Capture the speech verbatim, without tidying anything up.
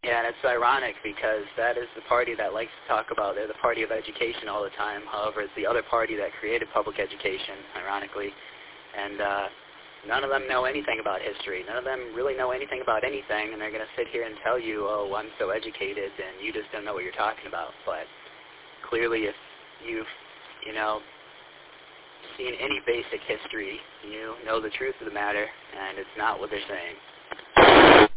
Yeah, and it's ironic because that is the party that likes to talk about, they're the party of education all the time. However, it's the other party that created public education, ironically. And uh, none of them know anything about history. None of them really know anything about anything, and they're going to sit here and tell you, oh, I'm so educated, and you just don't know what you're talking about. But clearly, if you've, you know, seen any basic history, you know the truth of the matter, and it's not what they're saying.